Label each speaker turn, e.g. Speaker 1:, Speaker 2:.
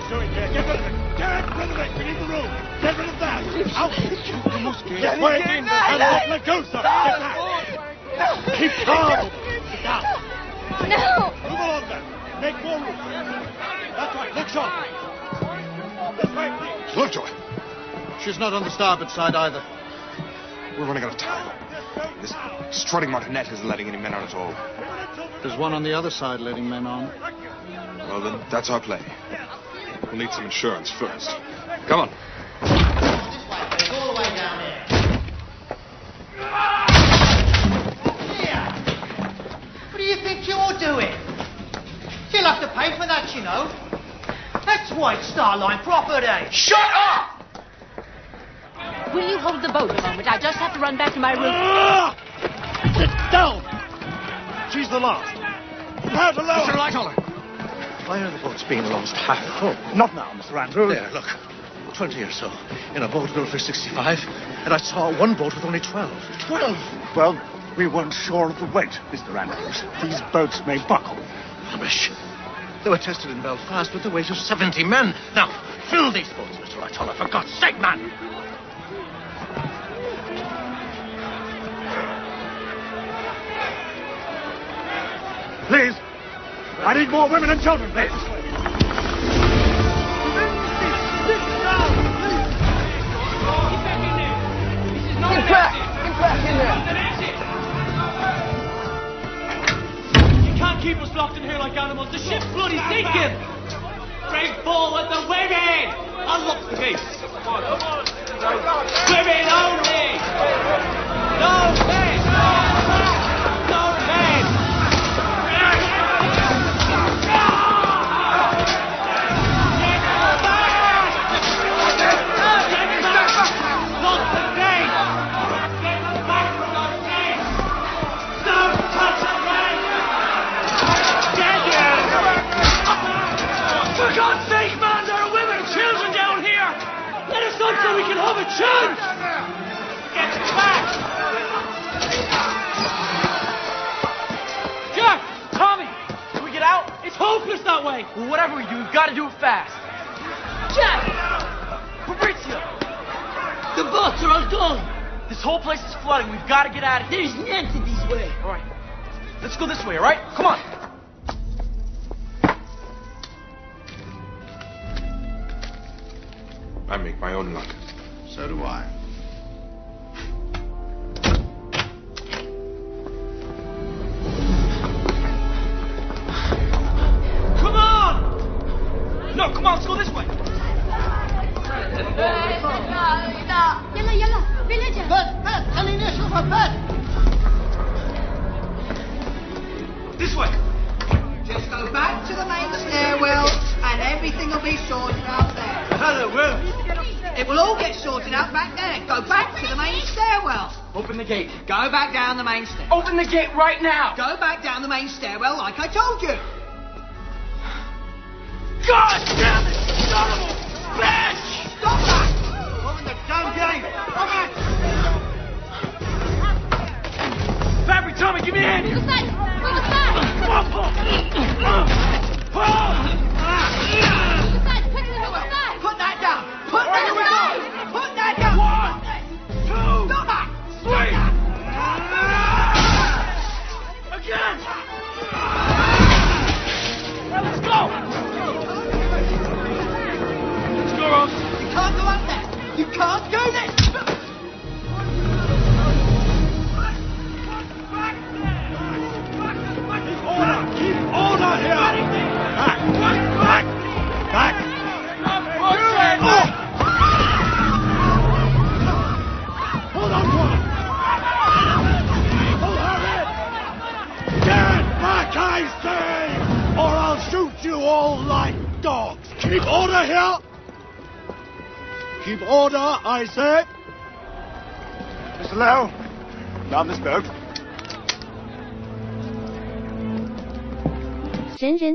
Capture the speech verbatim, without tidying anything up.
Speaker 1: doing here? Get rid of it! Get rid of it! We need the room! Get rid of that! Out! You must get away and not let go, sir! Get back! Keep calm! Sit down!
Speaker 2: No!
Speaker 1: Move along then! Make more room! That's right, look sharp! This way, please!
Speaker 3: Lovejoy! She's not on the starboard side either. We're running out of time. This strutting martinet isn't letting any men on at all.
Speaker 4: There's one on the other side letting men on.
Speaker 3: Well, then, that's our play. We'll need some insurance first. Come on.
Speaker 5: It's all the way down there. Here! What do you think you're doing? You'll have to pay for that, you know. That's White Star Line property.
Speaker 3: Shut up!
Speaker 2: Will you hold the boat a moment? I just have to run back to my room.
Speaker 1: Ah! Sit down! She's the last. Prepare to lower.
Speaker 3: Mister Lightoller.
Speaker 6: Why are the boats being lost half full?
Speaker 1: Not now, Mister Andrews.
Speaker 6: There, look. Twenty or so. In a boat built for sixty-five, and I saw one boat with only twelve.
Speaker 1: Twelve. Well, we weren't sure of the weight, Mister Andrews. These boats may buckle.
Speaker 6: Rubbish. They were tested in Belfast with the weight of seventy men. Now, fill these boats, Mister Lightoller, for God's sake, man!
Speaker 1: Please. I need more women and children, please.
Speaker 7: Get back! Get back in there!
Speaker 8: You can't keep us locked in here like animals. The ship's bloody sinking! Bring forward the women! Unlock the gates! Women only! No men! No men! For God's sake, man, there are women and children down here! Let us on so we can have a chance! Get back! Jack! Tommy! Can we get out? It's hopeless that way! Well, whatever we do, we've got to do it fast. Jack! Fabrizio! The boats are all gone! This whole place is flooding. We've got to get out of here. There's nothing this way. All right. Let's go this way, all right? Come on.
Speaker 3: I make my own luck.
Speaker 6: So do I.
Speaker 8: Come on! No, come on, let's go this way.
Speaker 2: يلا يلا بلجة.
Speaker 5: بس بس خليني اشوفها بس.
Speaker 8: This way.
Speaker 5: Just go back to the main stairwell and everything will be sorted out there.
Speaker 8: Hello, Will.
Speaker 5: It will all get sorted out back there. Go back to the main stairwell.
Speaker 8: Open the gate.
Speaker 5: Go back down the main stairwell.
Speaker 8: Open the gate right now.
Speaker 5: Go back down the main stairwell like I told you.
Speaker 8: God damn it! Son of a bitch!
Speaker 5: Stop that!
Speaker 1: Open the damn gate!
Speaker 5: Come on!
Speaker 8: Fabry, Tommy, give me a hand here.
Speaker 2: Move aside. Move aside.
Speaker 8: Come on, Paul. Paul!
Speaker 2: Move aside. Quickly move aside.
Speaker 5: Put that down! Put that
Speaker 2: Move
Speaker 5: down!
Speaker 2: aside.
Speaker 5: Put that down!
Speaker 8: One, two,
Speaker 5: Stop that!
Speaker 8: three. Again! Well, let's go! Let's go, Ross.
Speaker 5: You can't go up there! You can't do this!
Speaker 1: Order! Keep order here! Back! Back! Back! Back! Oh! Hold on to her! Hold her in! Get back, I say! Or I'll shoot you all like dogs! Keep order here! Keep order, I say! Mister Lowe, down this boat.
Speaker 2: 人人